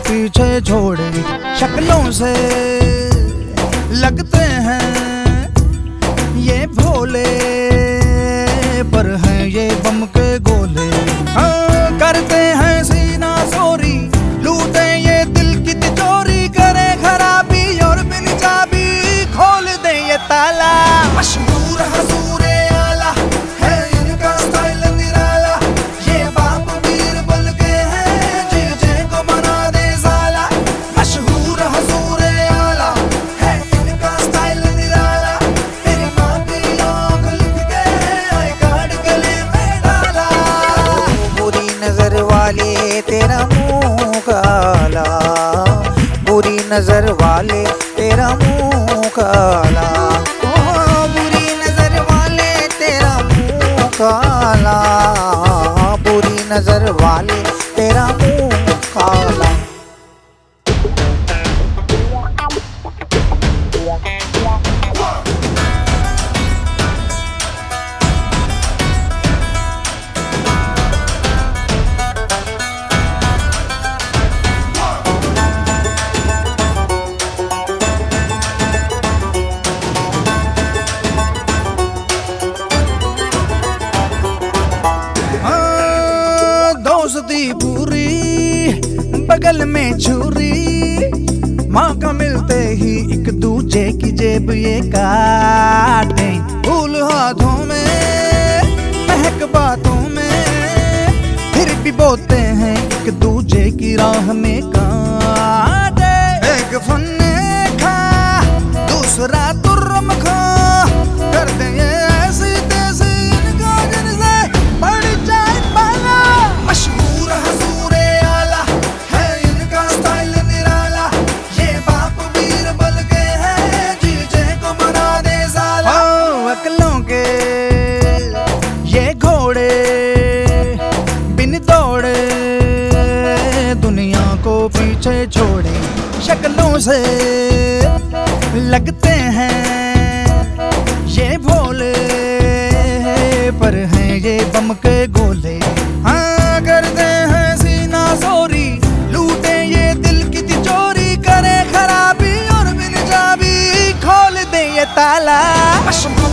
पीछे छोड़े। शक्लों से लगते हैं ये भोले, पर हैं ये बम के गोले। हाँ, करते हैं सीना चोरी, लूटे ये दिल की तिजोरी, करे खराबी और बिन चाबी खोल दे ये ताला। मशहूर हजूरे आला है इनका स्टाइल निराला, ये बाप बीरबल के हैं जीजे को बना दे साला। मशहूर हजूरे आला है इनका स्टाइल निराला, मेरी माँ की आँख लिख के आई कार्ड गले में डाला। बुरी नजर वाले तेरा मुंह काला, बुरी नजर वाले तेरा मुंह काला, बुरी नजर वाले तेरा मुंह काला, बुरी नजर वाले तेरा मुंह काला। दोस्ती पूरी बगल में छुरी, मौका मिलते ही एक दूजे की जेब ये काटे। फूल हाथों में महक बातों में, फिर भी बोते हैं एक दूजे की राह में कांटे। एक फन्ने खा दूसरा तुर्रम खा, करते ये ऐसी तैसी इनका जिनसे बढ़ जाए पाला। मशहूर हजूरे आला है इनका स्टाइल निराला, ये बाप बीरबल के हैं जीजे को बना दे साला। अकलों के ये घोड़े बिन दौड़े दुनिया को पीछे छोड़े। शक्लों से लगते हैं ये भोले, पर हैं ये बम के गोले। हाँ, करते हैं सीना चोरी, लूटे ये दिल की तिजोरी, करे खराबी और बिन चाबी खोल दे ये ताला।